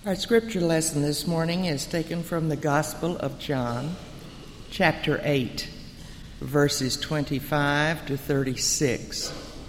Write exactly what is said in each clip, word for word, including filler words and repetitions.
Our scripture lesson this morning is taken from the Gospel of John, chapter eight, verses twenty-five to thirty-six.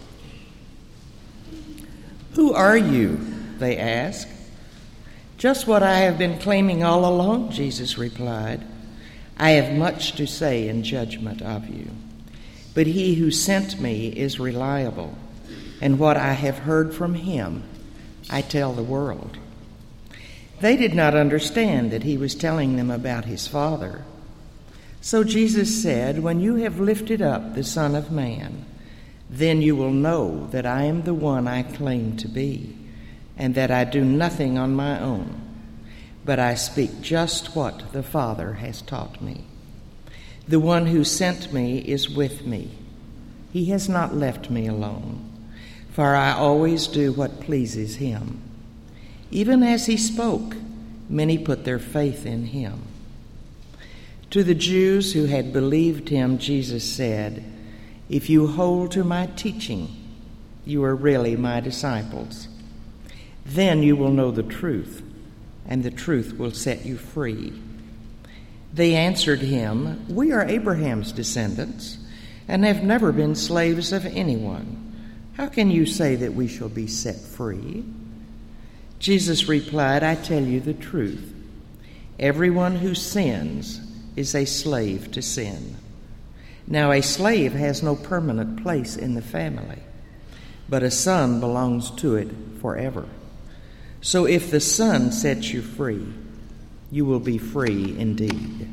"Who are you?" they asked. "Just what I have been claiming all along," Jesus replied. "I have much to say in judgment of you, but he who sent me is reliable, and what I have heard from him I tell the world." They did not understand that he was telling them about his Father. So Jesus said, "When you have lifted up the Son of Man, then you will know that I am the one I claim to be, and that I do nothing on my own, but I speak just what the Father has taught me. The one who sent me is with me. He has not left me alone, for I always do what pleases him." Even as he spoke, many put their faith in him. To the Jews who had believed him, Jesus said, "If you hold to my teaching, you are really my disciples. Then you will know the truth, and the truth will set you free." They answered him, "We are Abraham's descendants, and have never been slaves of anyone. How can you say that we shall be set free?" Jesus replied, "I tell you the truth. Everyone who sins is a slave to sin. Now a slave has no permanent place in the family, but a son belongs to it forever. So if the Son sets you free, you will be free indeed."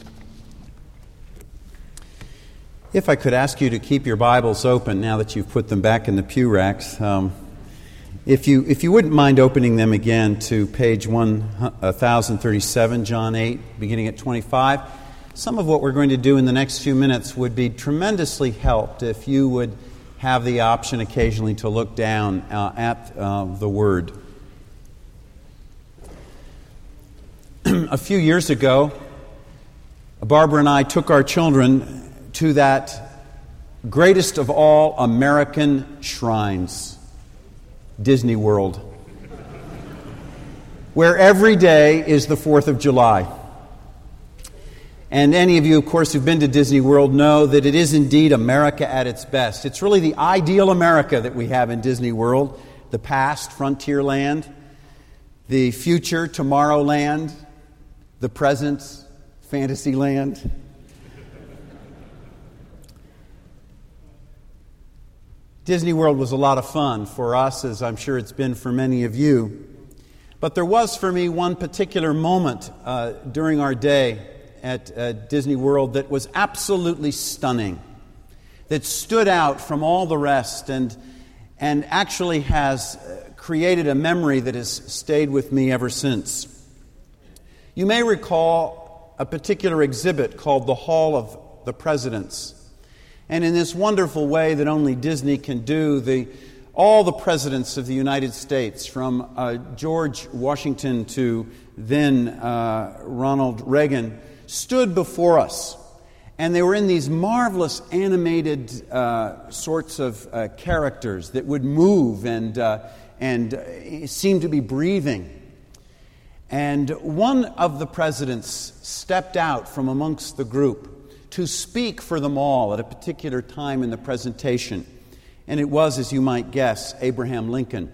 If I could ask you to keep your Bibles open now that you've put them back in the pew racks, um, If you if you wouldn't mind opening them again to page one thousand thirty-seven, John eight, beginning at twenty-five. Some of what we're going to do in the next few minutes would be tremendously helped if you would have the option occasionally to look down uh, at uh, the Word. A few years ago, Barbara and I took our children to that greatest of all American shrines, Disney World, where every day is the fourth of July. And any of you, of course, who've been to Disney World know that it is indeed America at its best. It's really the ideal America that we have in Disney World. The past, Frontierland. The future, Tomorrowland. The present, Fantasyland. Disney World was a lot of fun for us, as I'm sure it's been for many of you. But there was for me one particular moment uh, during our day at uh, Disney World that was absolutely stunning, that stood out from all the rest and, and actually has created a memory that has stayed with me ever since. You may recall a particular exhibit called the Hall of the Presidents. And in this wonderful way that only Disney can do, the, all the presidents of the United States, from uh, George Washington to then uh, Ronald Reagan, stood before us. And they were in these marvelous animated uh, sorts of uh, characters that would move and, uh, and uh, seem to be breathing. And one of the presidents stepped out from amongst the group to speak for them all at a particular time in the presentation. And it was, as you might guess, Abraham Lincoln.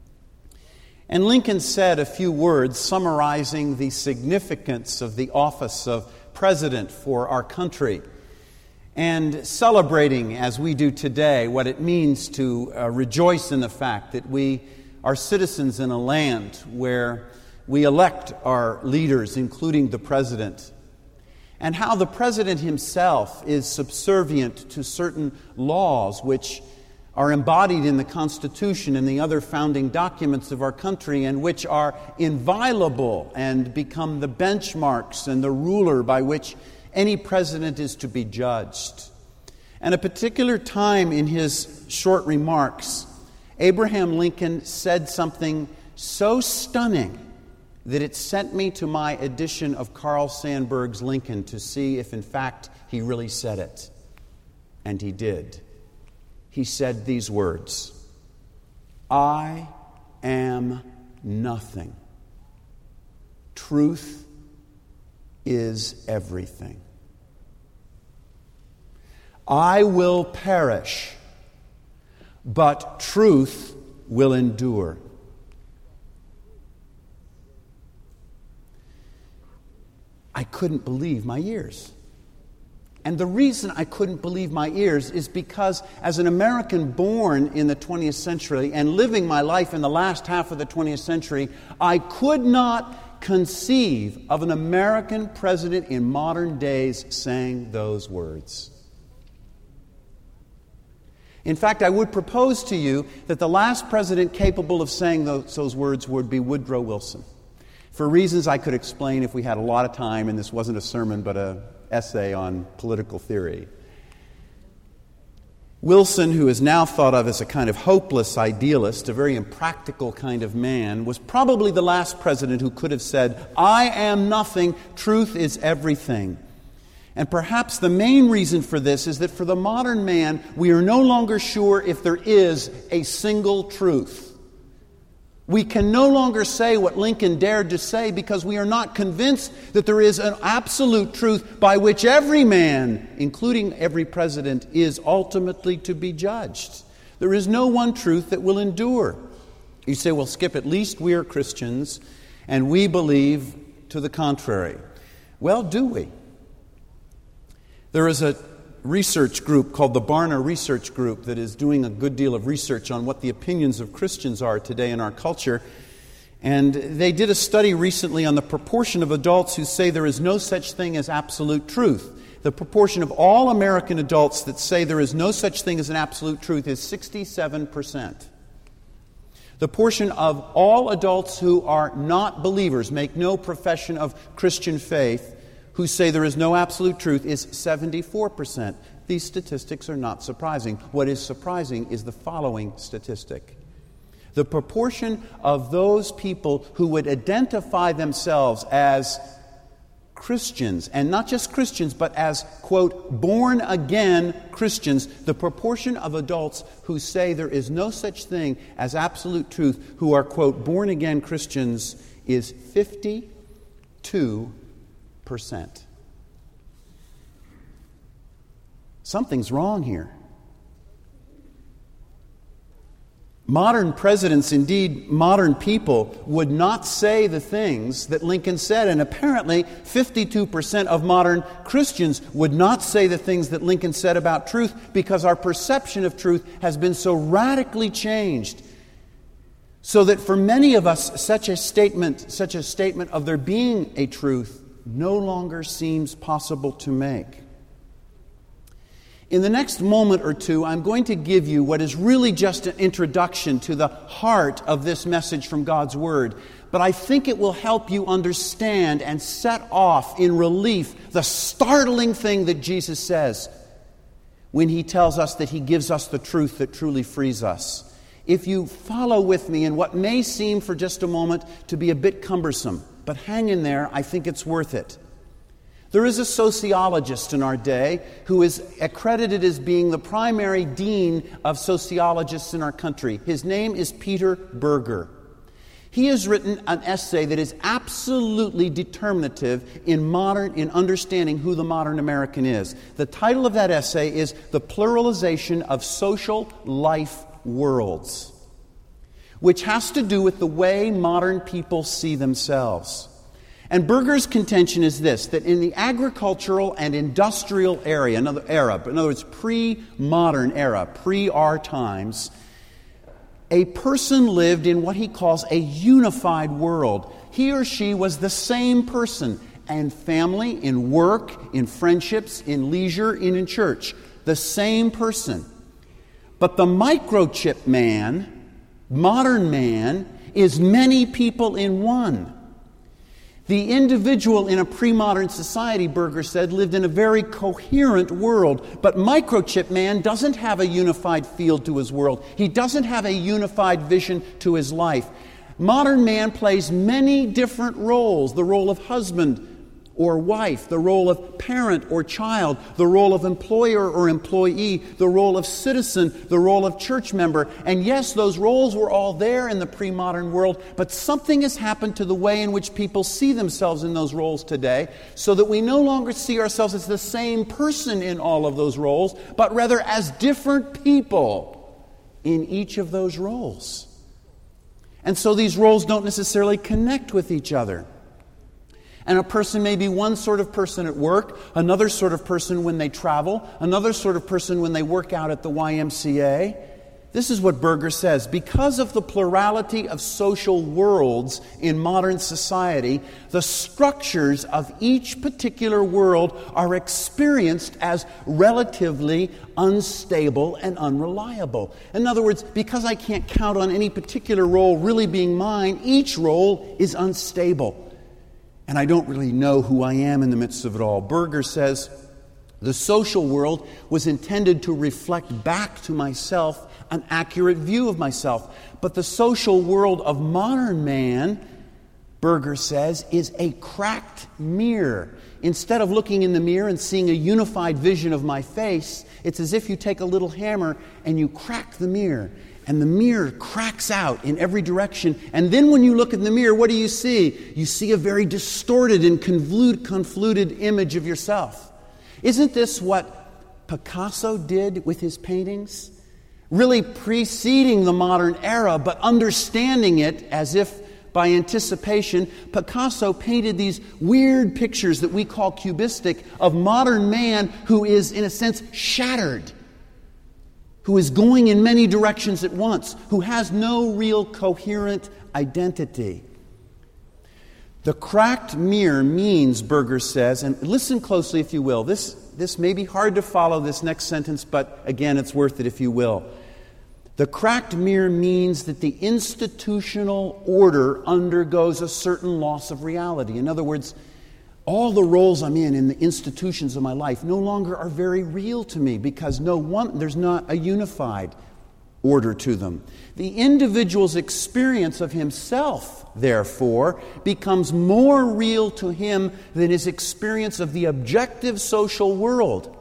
And Lincoln said a few words summarizing the significance of the office of president for our country and celebrating, as we do today, what it means to uh, rejoice in the fact that we are citizens in a land where we elect our leaders, including the president, and how the president himself is subservient to certain laws which are embodied in the Constitution and the other founding documents of our country, and which are inviolable and become the benchmarks and the ruler by which any president is to be judged. And a particular time in his short remarks, Abraham Lincoln said something so stunning that it sent me to my edition of Carl Sandburg's Lincoln to see if in fact he really said it. And he did. He said these words, "I am nothing truth is everything. I will perish, but truth will endure. I couldn't believe my ears. And the reason I couldn't believe my ears is because as an American born in the twentieth century and living my life in the last half of the twentieth century, I could not conceive of an American president in modern days saying those words. In fact, I would propose to you that the last president capable of saying those, those words would be Woodrow Wilson. For reasons I could explain if we had a lot of time, and this wasn't a sermon but an essay on political theory. Wilson, who is now thought of as a kind of hopeless idealist, a very impractical kind of man, was probably the last president who could have said, "I am nothing, truth is everything." And perhaps the main reason for this is that for the modern man, we are no longer sure if there is a single truth. We can no longer say what Lincoln dared to say because we are not convinced that there is an absolute truth by which every man, including every president, is ultimately to be judged. There is no one truth that will endure. You say, well, Skip, at least we are Christians and we believe to the contrary. Well, do we? There is a research group called the Barna Research Group that is doing a good deal of research on what the opinions of Christians are today in our culture. And they did a study recently on the proportion of adults who say there is no such thing as absolute truth. The proportion of all American adults that say there is no such thing as an absolute truth is sixty-seven percent. The portion of all adults who are not believers, make no profession of Christian faith, who say there is no absolute truth is seventy-four percent. These statistics are not surprising. What is surprising is the following statistic. The proportion of those people who would identify themselves as Christians, and not just Christians, but as, quote, born-again Christians, the proportion of adults who say there is no such thing as absolute truth, who are, quote, born-again Christians, is fifty-two percent. Something's wrong here. Modern presidents, indeed modern people, would not say the things that Lincoln said, and apparently fifty-two percent of modern Christians would not say the things that Lincoln said about truth because our perception of truth has been so radically changed. So that for many of us, such a statement, such a statement of there being a truth no longer seems possible to make. In the next moment or two, I'm going to give you what is really just an introduction to the heart of this message from God's Word. But I think it will help you understand and set off in relief the startling thing that Jesus says when He tells us that He gives us the truth that truly frees us. If you follow with me in what may seem for just a moment to be a bit cumbersome, but hang in there, I think it's worth it. There is a sociologist in our day who is accredited as being the primary dean of sociologists in our country. His name is Peter Berger. He has written an essay that is absolutely determinative in modern in understanding who the modern American is. The title of that essay is The Pluralization of Social Life Worlds, which has to do with the way modern people see themselves. And Berger's contention is this, that in the agricultural and industrial area, another era, in other words, pre-modern era, pre-our times, a person lived in what he calls a unified world. He or she was the same person in family, in work, in friendships, in leisure, and in church. The same person. But the microchip man, modern man, is many people in one. The individual in a pre-modern society, Berger said, lived in a very coherent world. But microchip man doesn't have a unified field to his world. He doesn't have a unified vision to his life. Modern man plays many different roles. The role of husband, or wife, the role of parent or child, the role of employer or employee, the role of citizen, the role of church member. And yes, those roles were all there in the pre-modern world, but something has happened to the way in which people see themselves in those roles today, so that we no longer see ourselves as the same person in all of those roles, but rather as different people in each of those roles. And so these roles don't necessarily connect with each other. And a person may be one sort of person at work, another sort of person when they travel, another sort of person when they work out at the Y M C A. This is what Berger says. Because of the plurality of social worlds in modern society, the structures of each particular world are experienced as relatively unstable and unreliable. In other words, because I can't count on any particular role really being mine, each role is unstable. And I don't really know who I am in the midst of it all. Berger says, the social world was intended to reflect back to myself an accurate view of myself. But the social world of modern man, Berger says, is a cracked mirror. Instead of looking in the mirror and seeing a unified vision of my face, it's as if you take a little hammer and you crack the mirror. And the mirror cracks out in every direction. And then when you look in the mirror, what do you see? You see a very distorted and convoluted, convoluted image of yourself. Isn't this what Picasso did with his paintings? Really preceding the modern era, but understanding it as if by anticipation, Picasso painted these weird pictures that we call cubistic of modern man who is, in a sense, shattered, who is going in many directions at once, who has no real coherent identity. The cracked mirror means, Berger says, and listen closely if you will, this, this may be hard to follow, this next sentence, but again, it's worth it if you will. The cracked mirror means that the institutional order undergoes a certain loss of reality. In other words, all the roles I'm in in the institutions of my life no longer are very real to me because no one, there's not a unified order to them. The individual's experience of himself, therefore, becomes more real to him than his experience of the objective social world.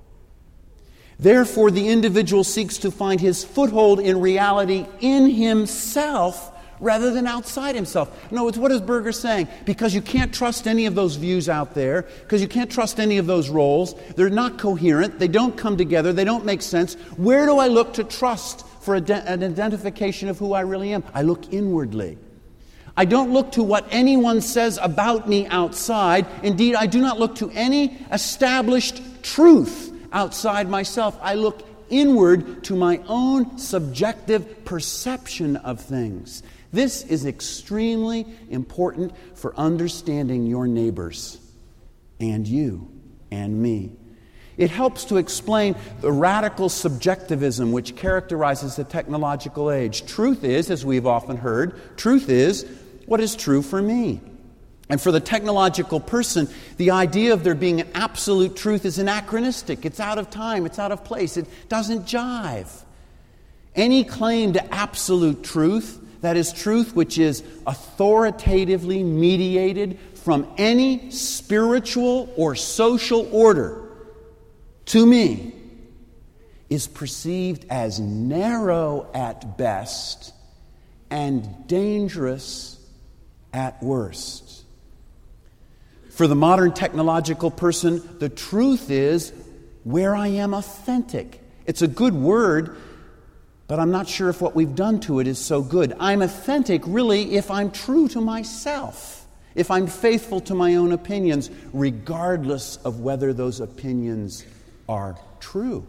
Therefore, the individual seeks to find his foothold in reality in himself rather than outside himself. No, it's what is Berger saying? Because you can't trust any of those views out there, because you can't trust any of those roles. They're not coherent. They don't come together. They don't make sense. Where do I look to trust for an identification of who I really am? I look inwardly. I don't look to what anyone says about me outside. Indeed, I do not look to any established truth outside myself. I look inward to my own subjective perception of things. This is extremely important for understanding your neighbors and you and me. It helps to explain the radical subjectivism which characterizes the technological age. Truth is, as we've often heard, truth is what is true for me. And for the technological person, the idea of there being an absolute truth is anachronistic. It's out of time. It's out of place. It doesn't jive. Any claim to absolute truth, that is truth which is authoritatively mediated from any spiritual or social order, to me, is perceived as narrow at best and dangerous at worst. For the modern technological person, the truth is where I am authentic. It's a good word, but I'm not sure if what we've done to it is so good. I'm authentic, really, if I'm true to myself, if I'm faithful to my own opinions, regardless of whether those opinions are true.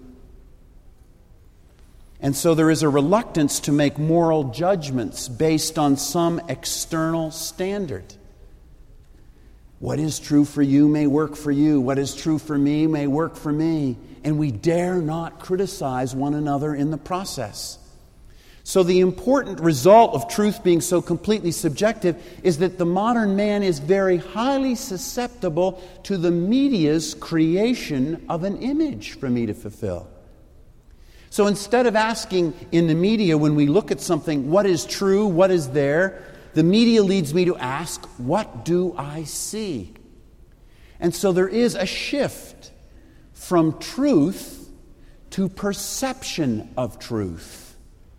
And so there is a reluctance to make moral judgments based on some external standard. What is true for you may work for you. What is true for me may work for me. And we dare not criticize one another in the process. So the important result of truth being so completely subjective is that the modern man is very highly susceptible to the media's creation of an image for me to fulfill. So instead of asking in the media when we look at something, what is true, what is there, the media leads me to ask, what do I see? And so there is a shift from truth to perception of truth.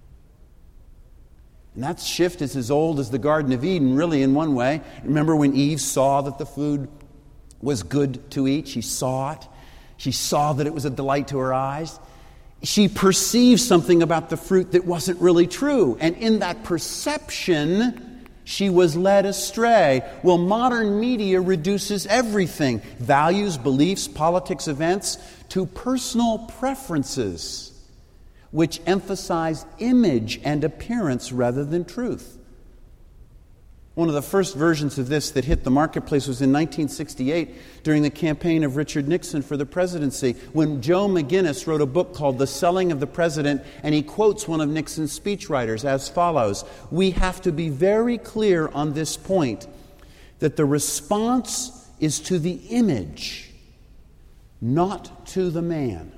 And that shift is as old as the Garden of Eden, really, in one way. Remember when Eve saw that the food was good to eat? She saw it. She saw that it was a delight to her eyes. She perceived something about the fruit that wasn't really true. And in that perception, she was led astray. Well, modern media reduces everything, values, beliefs, politics, events, to personal preferences, which emphasize image and appearance rather than truth. One of the first versions of this that hit the marketplace was in nineteen sixty-eight during the campaign of Richard Nixon for the presidency, when Joe McGinnis wrote a book called The Selling of the President, and he quotes one of Nixon's speechwriters as follows: "We have to be very clear on this point, that the response is to the image, not to the man.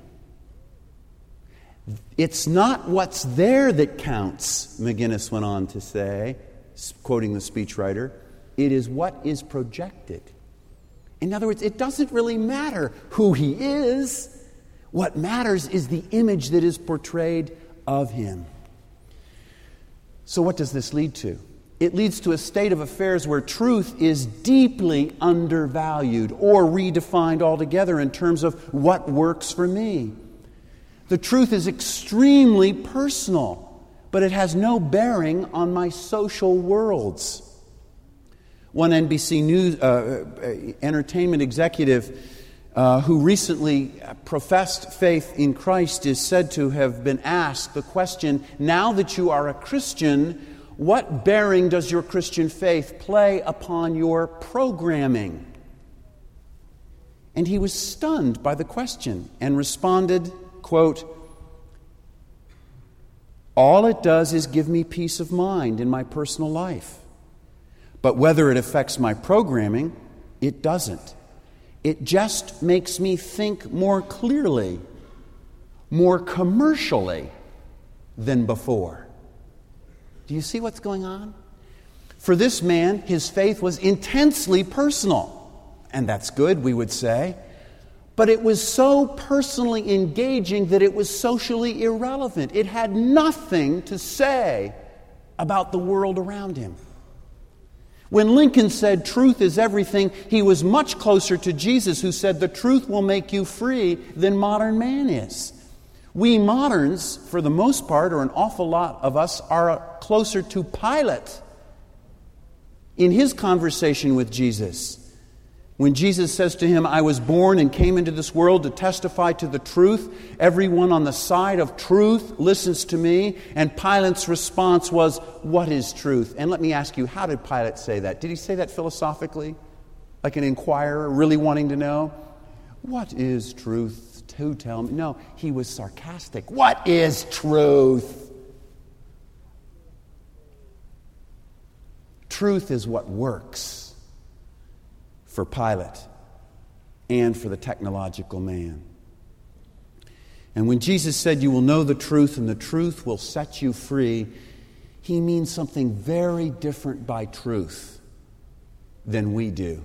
It's not what's there that counts," McGinnis went on to say, quoting the speechwriter. "It is what is projected." In other words, it doesn't really matter who he is. What matters is the image that is portrayed of him. So what does this lead to? It leads to a state of affairs where truth is deeply undervalued or redefined altogether in terms of what works for me. The truth is extremely personal, but it has no bearing on my social worlds. One N B C News uh, entertainment executive uh, who recently professed faith in Christ is said to have been asked the question, "Now that you are a Christian, what bearing does your Christian faith play upon your programming?" And he was stunned by the question and responded, quote, "All it does is give me peace of mind in my personal life. But whether it affects my programming, it doesn't. It just makes me think more clearly, more commercially than before." Do you see what's going on? For this man, his faith was intensely personal. And that's good, we would say. But it was so personally engaging that it was socially irrelevant. It had nothing to say about the world around him. When Lincoln said truth is everything, he was much closer to Jesus, who said the truth will make you free, than modern man is. We moderns, for the most part, or an awful lot of us, are closer to Pilate in his conversation with Jesus. When Jesus says to him, "I was born and came into this world to testify to the truth. Everyone on the side of truth listens to me." And Pilate's response was, "What is truth?" And let me ask you, how did Pilate say that? Did he say that philosophically? Like an inquirer really wanting to know? What is truth? Who tell me? No, he was sarcastic. What is truth? Truth is what works for Pilate and for the technological man. And when Jesus said, "You will know the truth, and the truth will set you free," he means something very different by truth than we do.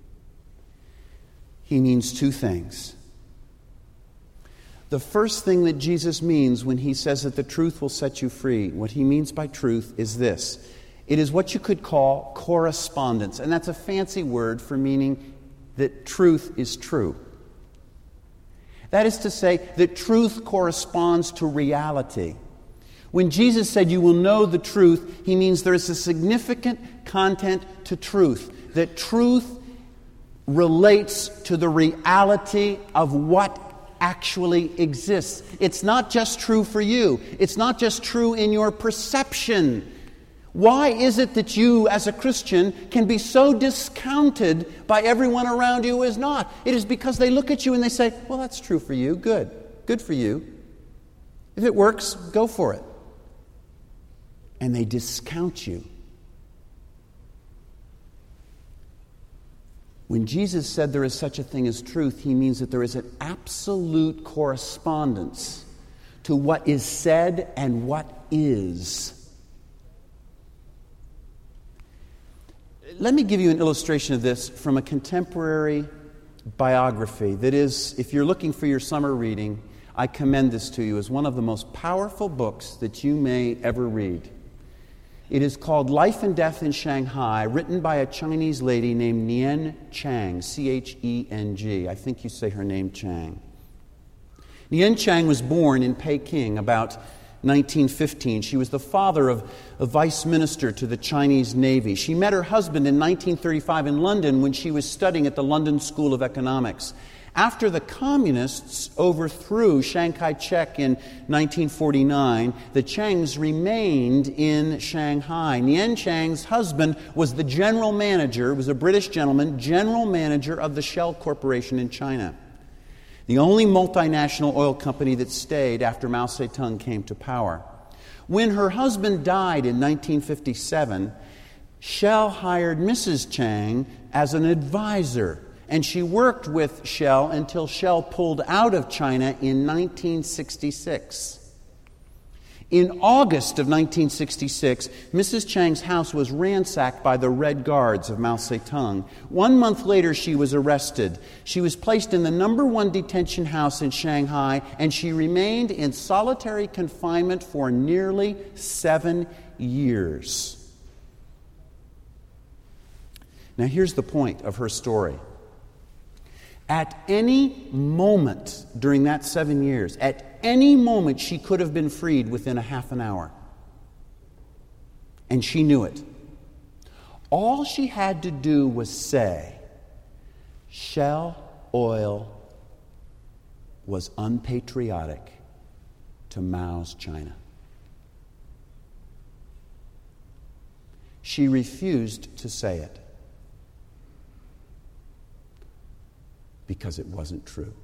He means two things. The first thing that Jesus means when he says that the truth will set you free, what he means by truth is this. It is what you could call correspondence. And that's a fancy word for meaning that truth is true. That is to say that truth corresponds to reality. When Jesus said you will know the truth, he means there is a significant content to truth. That truth relates to the reality of what actually exists. It's not just true for you. It's not just true in your perception. Why is it that you, as a Christian, can be so discounted by everyone around you who is not? It is because they look at you and they say, "Well, that's true for you. Good. Good for you. If it works, go for it." And they discount you. When Jesus said there is such a thing as truth, he means that there is an absolute correspondence to what is said and what is. Let me give you an illustration of this from a contemporary biography that is, if you're looking for your summer reading, I commend this to you as one of the most powerful books that you may ever read. It is called Life and Death in Shanghai, written by a Chinese lady named Nien Chang, C H E N G. I think you say her name Chang. Nien Chang was born in Peking about nineteen fifteen. She was the father of a vice minister to the Chinese Navy. She met her husband in nineteen thirty-five in London when she was studying at the London School of Economics. After the communists overthrew Chiang Kai-shek in nineteen forty-nine, the Changs remained in Shanghai. Nien Chang's husband was the general manager, was a British gentleman, general manager of the Shell Corporation in China, the only multinational oil company that stayed after Mao Zedong came to power. When her husband died in nineteen fifty-seven, Shell hired Missus Chang as an advisor, and she worked with Shell until Shell pulled out of China in nineteen sixty-six. In August of nineteen sixty-six, Missus Chang's house was ransacked by the Red Guards of Mao Zedong. One month later, she was arrested. She was placed in the number one detention house in Shanghai, and she remained in solitary confinement for nearly seven years. Now, here's the point of her story. At any moment during that seven years, at any moment, she could have been freed within a half an hour. And she knew it. All she had to do was say, Shell Oil was unpatriotic to Mao's China. She refused to say it because it wasn't true.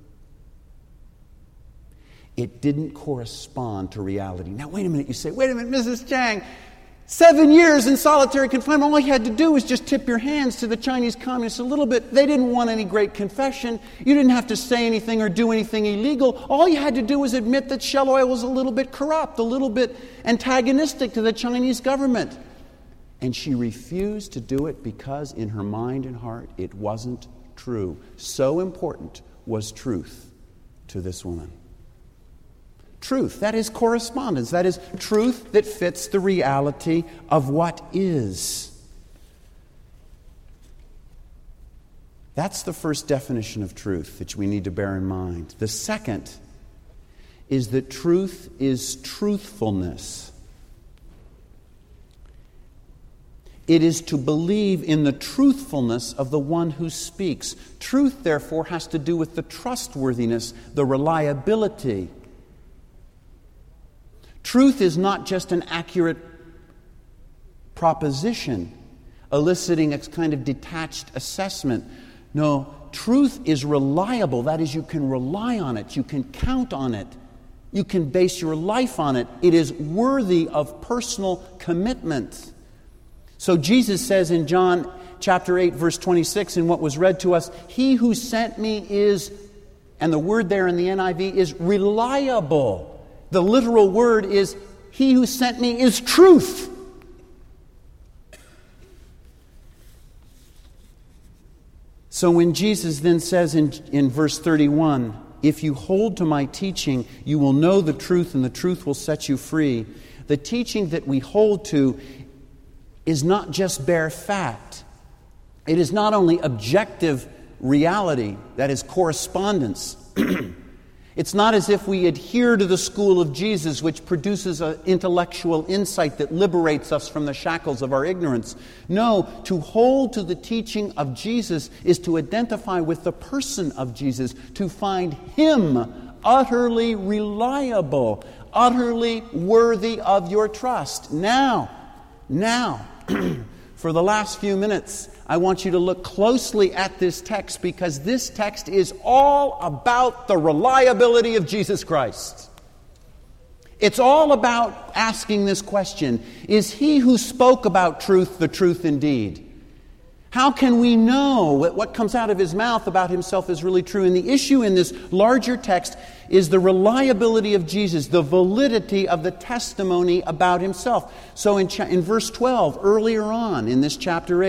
It didn't correspond to reality. Now, wait a minute, you say, wait a minute, Missus Chang, seven years in solitary confinement, all you had to do was just tip your hands to the Chinese communists a little bit. They didn't want any great confession. You didn't have to say anything or do anything illegal. All you had to do was admit that Shell Oil was a little bit corrupt, a little bit antagonistic to the Chinese government. And she refused to do it because in her mind and heart it wasn't true. So important was truth to this woman. Truth, that is correspondence. That is truth that fits the reality of what is. That's the first definition of truth that we need to bear in mind. The second is that truth is truthfulness. It is to believe in the truthfulness of the one who speaks. Truth, therefore, has to do with the trustworthiness, the reliability. Truth is not just an accurate proposition, eliciting a kind of detached assessment. No, truth is reliable. That is, you can rely on it. You can count on it. You can base your life on it. It is worthy of personal commitment. So Jesus says in John chapter eight, verse twenty-six, in what was read to us, He who sent me is, and the word there in the N I V is reliable. The literal word is, He who sent me is truth. So when Jesus then says in, in verse thirty-one, if you hold to my teaching, you will know the truth, and the truth will set you free. The teaching that we hold to is not just bare fact. It is not only objective reality, that is correspondence. It's not as if we adhere to the school of Jesus, which produces an intellectual insight that liberates us from the shackles of our ignorance. No, to hold to the teaching of Jesus is to identify with the person of Jesus, to find Him utterly reliable, utterly worthy of your trust. Now, now, for the last few minutes, I want you to look closely at this text, because this text is all about the reliability of Jesus Christ. It's all about asking this question: is He who spoke about truth the truth indeed? How can we know that what comes out of His mouth about Himself is really true? And the issue in this larger text is the reliability of Jesus, the validity of the testimony about Himself. So in, cha- in verse twelve, earlier on in this chapter eight,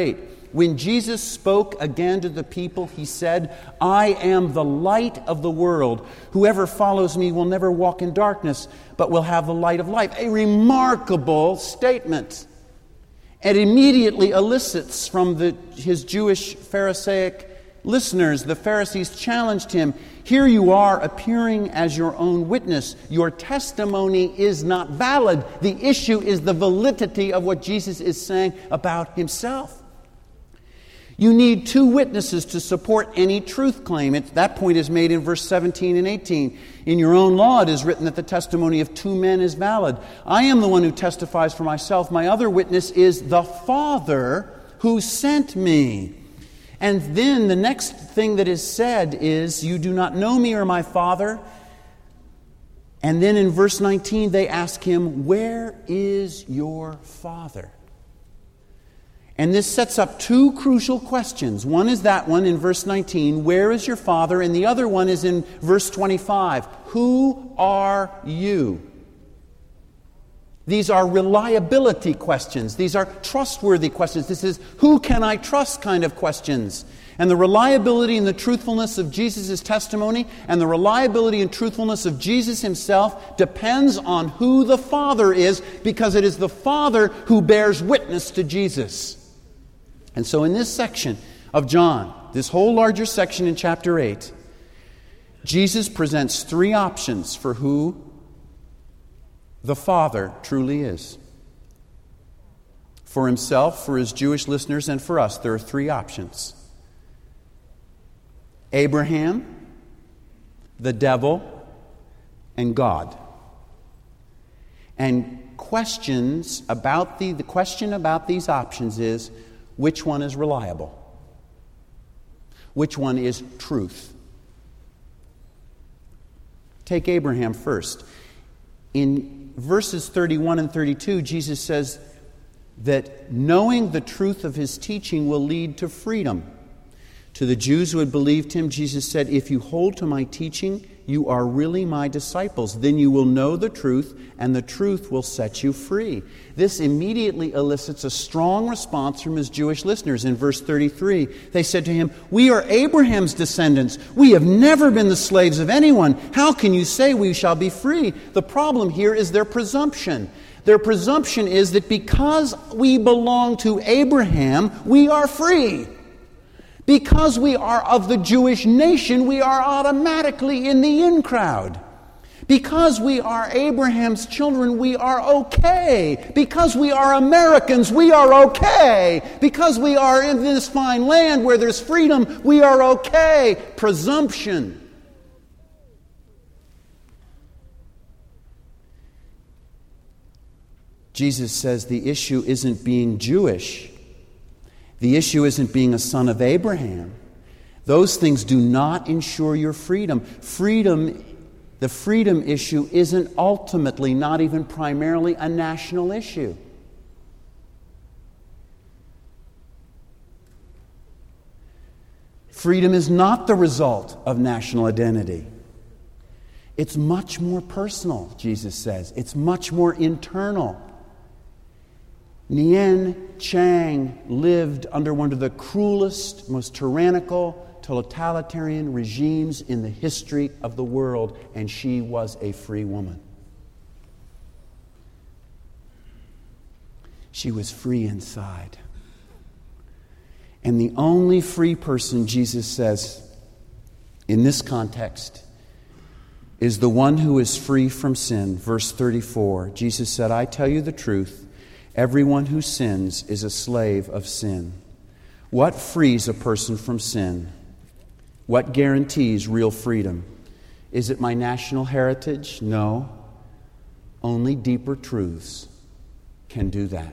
when Jesus spoke again to the people, he said, I am the light of the world. Whoever follows me will never walk in darkness, but will have the light of life. A remarkable statement. It immediately elicits from the, his Jewish Pharisaic listeners, the Pharisees challenged him, here you are appearing as your own witness. Your testimony is not valid. The issue is the validity of what Jesus is saying about himself. You need two witnesses to support any truth claim. It, that point is made in verse seventeen and eighteen. In your own law it is written that the testimony of two men is valid. I am the one who testifies for myself. My other witness is the Father who sent me. And then the next thing that is said is, you do not know me or my Father. And then in verse nineteen they ask him, where is your Father? And this sets up two crucial questions. One is that one in verse nineteen, where is your Father? And the other one is in verse twenty-five, who are you? These are reliability questions. These are trustworthy questions. This is who can I trust kind of questions. And the reliability and the truthfulness of Jesus' testimony and the reliability and truthfulness of Jesus himself depends on who the Father is, because it is the Father who bears witness to Jesus. And so in this section of John, this whole larger section in chapter eight, Jesus presents three options for who the Father truly is. For himself, for his Jewish listeners, and for us, there are three options. Abraham, the devil, and God. And questions about the, the question about these options is, which one is reliable? Which one is truth? Take Abraham first. In verses thirty-one and thirty-two, Jesus says that knowing the truth of his teaching will lead to freedom. To the Jews who had believed him, Jesus said, if you hold to my teaching, you are really my disciples. Then you will know the truth, and the truth will set you free. This immediately elicits a strong response from his Jewish listeners. In verse thirty-three, they said to him, we are Abraham's descendants. We have never been the slaves of anyone. How can you say we shall be free? The problem here is their presumption. Their presumption is that because we belong to Abraham, we are free. Because we are of the Jewish nation, we are automatically in the in crowd. Because we are Abraham's children, we are okay. Because we are Americans, we are okay. Because we are in this fine land where there's freedom, we are okay. Presumption. Jesus says the issue isn't being Jewish. The issue isn't being a son of Abraham. Those things do not ensure your freedom. Freedom, the freedom issue isn't ultimately, not even primarily, a national issue. Freedom is not the result of national identity. It's much more personal, Jesus says. It's much more internal. Nien Chang lived under one of the cruelest, most tyrannical, totalitarian regimes in the history of the world, and she was a free woman. She was free inside. And the only free person, Jesus says, in this context, is the one who is free from sin. Verse thirty-four, Jesus said, I tell you the truth, everyone who sins is a slave of sin. What frees a person from sin? What guarantees real freedom? Is it my national heritage? No. Only deeper truths can do that.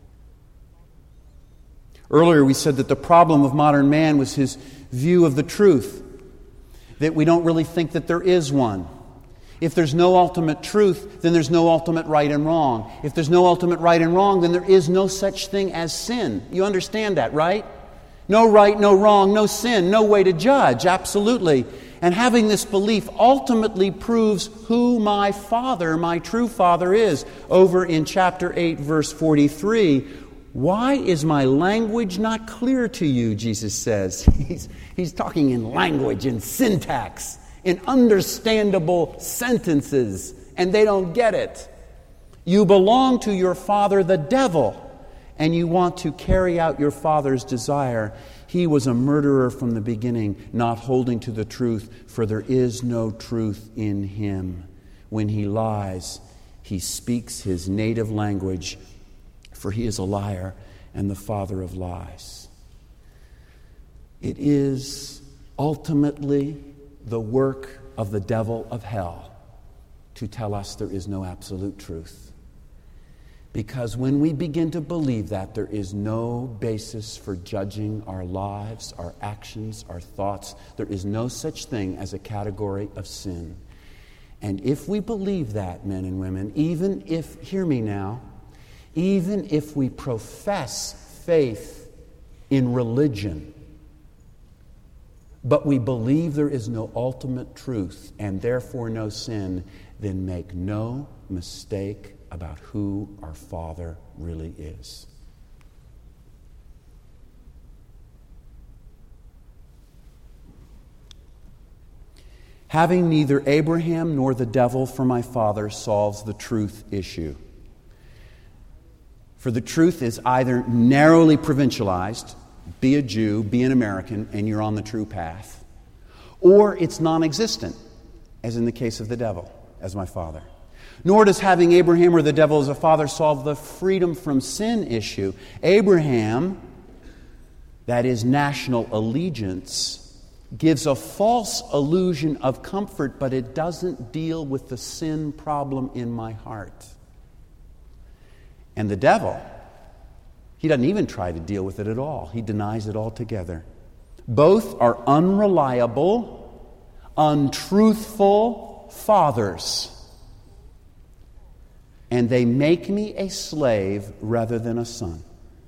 Earlier we said that the problem of modern man was his view of the truth, that we don't really think that there is one. If there's no ultimate truth, then there's no ultimate right and wrong. If there's no ultimate right and wrong, then there is no such thing as sin. You understand that, right? No right, no wrong, no sin, no way to judge, absolutely. And having this belief ultimately proves who my Father, my true Father is. Over in chapter eight, verse forty-three, Why is my language not clear to you, Jesus says. He's, he's talking in language, in syntax, in understandable sentences, and they don't get it. You belong to your father, the devil, and you want to carry out your father's desire. He was a murderer from the beginning, not holding to the truth, for there is no truth in him. When he lies, he speaks his native language, for he is a liar and the father of lies. It is ultimately the work of the devil of hell to tell us there is no absolute truth. Because when we begin to believe that, there is no basis for judging our lives, our actions, our thoughts. There is no such thing as a category of sin. And if we believe that, men and women, even if, hear me now, even if we profess faith in religion, but we believe there is no ultimate truth and therefore no sin, then make no mistake about who our Father really is. Having neither Abraham nor the devil for my father solves the truth issue. For the truth is either narrowly provincialized, be a Jew, be an American, and you're on the true path, or it's non-existent, as in the case of the devil, as my father. Nor does having Abraham or the devil as a father solve the freedom from sin issue. Abraham, that is national allegiance, gives a false illusion of comfort, but it doesn't deal with the sin problem in my heart. And the devil, he doesn't even try to deal with it at all. He denies it altogether. Both are unreliable, untruthful fathers. And they make me a slave rather than a son.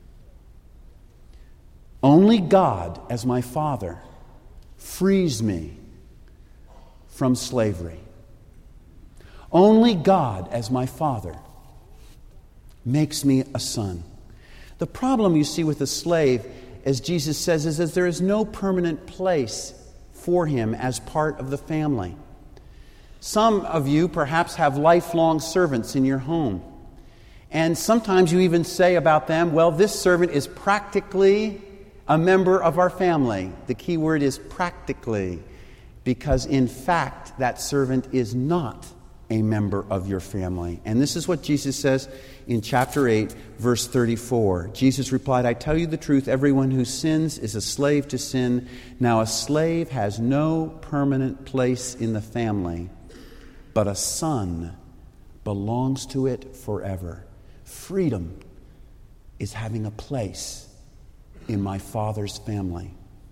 Only God, as my Father, frees me from slavery. Only God, as my Father, makes me a son. The problem, you see, with a slave, as Jesus says, is that there is no permanent place for him as part of the family. Some of you perhaps have lifelong servants in your home. And sometimes you even say about them, well, this servant is practically a member of our family. The key word is practically, because in fact, that servant is not a member of your family. And this is what Jesus says in chapter eight, verse thirty-four. Jesus replied, I tell you the truth, everyone who sins is a slave to sin. Now a slave has no permanent place in the family, but a son belongs to it forever. Freedom is having a place in my Father's family.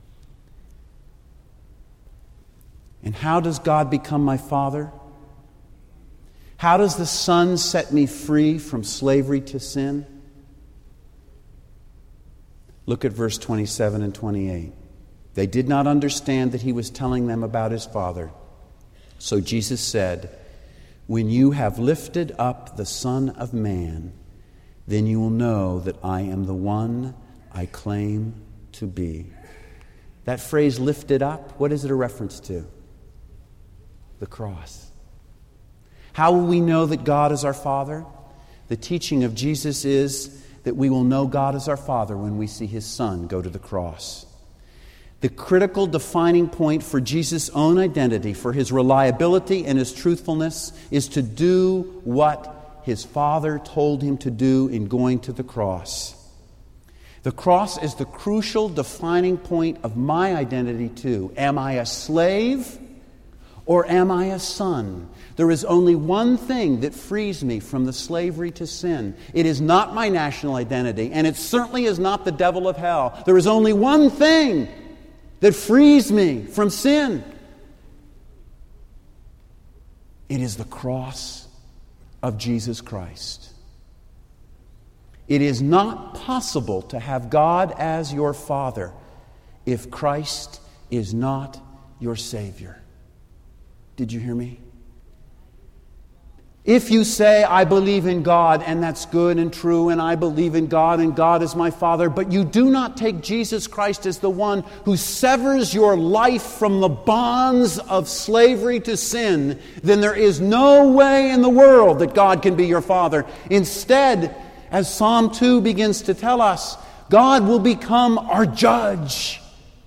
And how does God become my Father? How does the Son set me free from slavery to sin? Look at verse twenty-seven and twenty-eight. They did not understand that he was telling them about his Father. So Jesus said, when you have lifted up the Son of Man, then you will know that I am the one I claim to be. That phrase, lifted up, what is it a reference to? The cross. How will we know that God is our Father? The teaching of Jesus is that we will know God as our Father when we see his Son go to the cross. The critical defining point for Jesus' own identity, for his reliability and his truthfulness, is to do what his Father told him to do in going to the cross. The cross is the crucial defining point of my identity too. Am I a slave or am I a son? There is only one thing that frees me from the slavery to sin. It is not my national identity, and it certainly is not the devil of hell. There is only one thing that frees me from sin. It is the cross of Jesus Christ. It is not possible to have God as your Father if Christ is not your Savior. Did you hear me? If you say, I believe in God, and that's good and true, and I believe in God, and God is my Father, but you do not take Jesus Christ as the one who severs your life from the bonds of slavery to sin, then there is no way in the world that God can be your Father. Instead, as Psalm two begins to tell us, God will become our judge.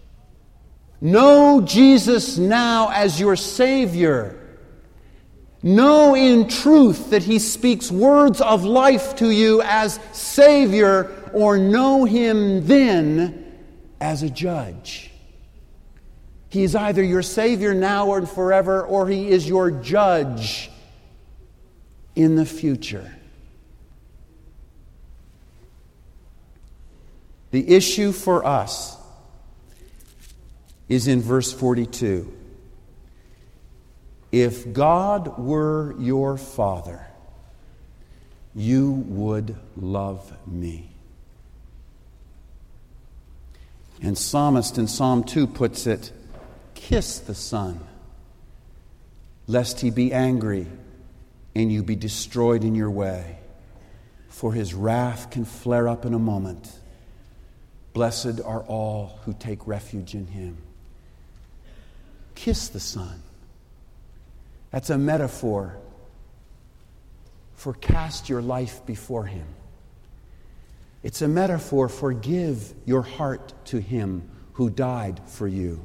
Know Jesus now as your Savior. Know in truth that He speaks words of life to you as Savior, or know Him then as a judge. He is either your Savior now and forever, or He is your judge in the future. The issue for us is in verse forty-two. If God were your Father, you would love me. And Psalmist in Psalm two puts it, kiss the Son, lest He be angry and you be destroyed in your way, for His wrath can flare up in a moment. Blessed are all who take refuge in Him. Kiss the Son. That's a metaphor for cast your life before Him. It's a metaphor for give your heart to Him who died for you.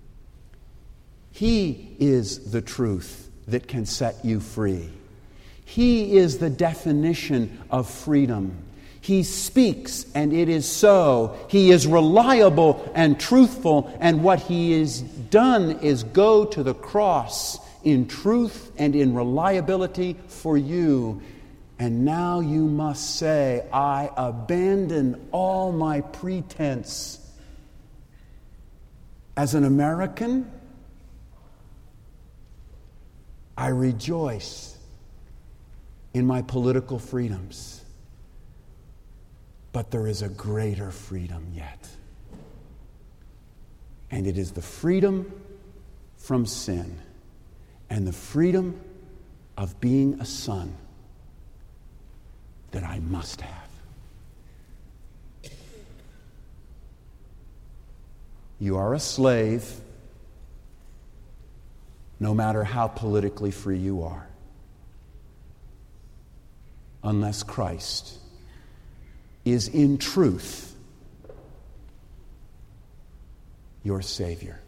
He is the truth that can set you free. He is the definition of freedom. He speaks, and it is so. He is reliable and truthful, and what He has done is go to the cross in truth and in reliability for you. And now you must say, I abandon all my pretense. As an American, I rejoice in my political freedoms. But there is a greater freedom yet. And it is the freedom from sin and the freedom of being a son that I must have. You are a slave no matter how politically free you are, unless Christ is in truth your Savior.